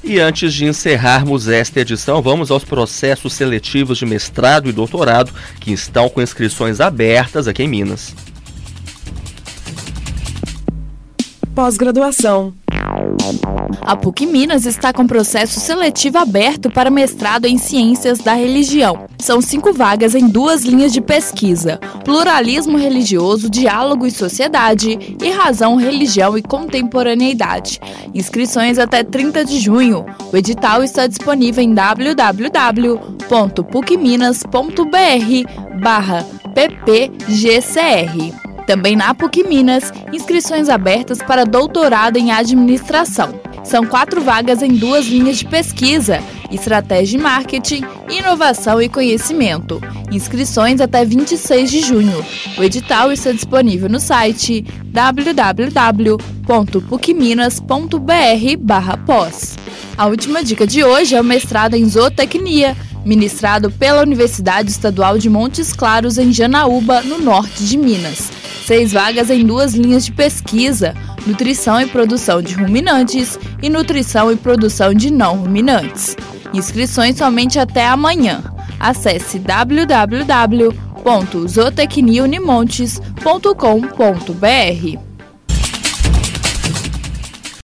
E antes de encerrarmos esta edição, vamos aos processos seletivos de mestrado e doutorado que estão com inscrições abertas aqui em Minas. Pós-graduação. A PUC Minas está com processo seletivo aberto para mestrado em Ciências da Religião. São 5 vagas em 2 linhas de pesquisa: pluralismo religioso, diálogo e sociedade e razão, religião e contemporaneidade. Inscrições até 30 de junho. O edital está disponível em www.pucminas.br/ppgcr. Também na PUC Minas, inscrições abertas para doutorado em administração. São 4 vagas em 2 linhas de pesquisa: estratégia e marketing, inovação e conhecimento. Inscrições até 26 de junho. O edital está disponível no site www.pucminas.br/pós. A última dica de hoje é o mestrado em zootecnia, ministrado pela Universidade Estadual de Montes Claros, em Janaúba, no norte de Minas. 6 vagas em 2 linhas de pesquisa: nutrição e produção de ruminantes e nutrição e produção de não ruminantes. Inscrições somente até amanhã. Acesse www.zootecniaunimontes.com.br.